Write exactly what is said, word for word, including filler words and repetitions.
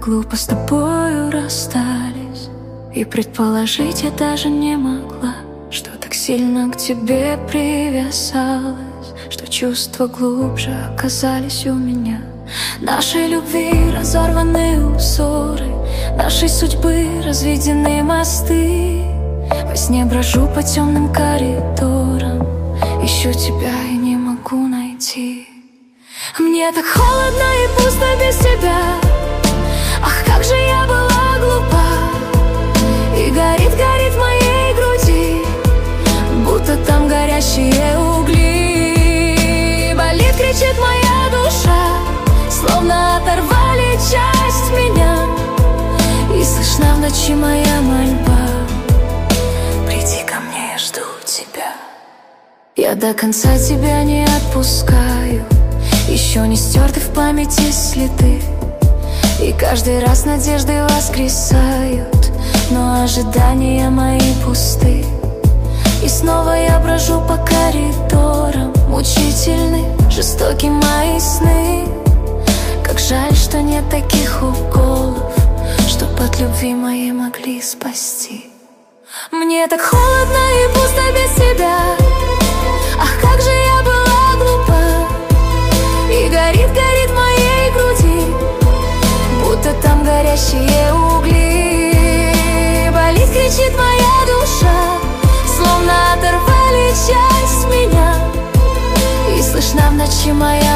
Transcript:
глупо с тобою расстались, и предположить я даже не могла, что так сильно к тебе привязалась, что чувства глубже оказались у меня. Нашей любви разорваны узоры, нашей судьбы разведены мосты. Во сне брожу по темным коридорам, ищу тебя и не могу найти. Мне так холодно и пусто без тебя. Ах, как же я была глупа. И горит, горит в моей груди, будто там горящие угли. Болит, кричит моя душа, словно оторвали часть меня. И слышна в ночи моя мольба: приди ко мне, я жду тебя. Я до конца тебя не отпускаю, еще не стерты в памяти следы. И каждый раз надежды воскресают, но ожидания мои пусты. И снова я брожу по коридорам, мучительны, жестоки мои сны. Как жаль, что нет таких уколов, чтоб от любви моей могли спасти. Мне так холодно и пусто без тебя. Ах, как же я была глупа. И горит, горит в моей груди, будто там горящие угли. Болит, кричит моя душа, словно оторвали часть меня. И слышна в ночи моя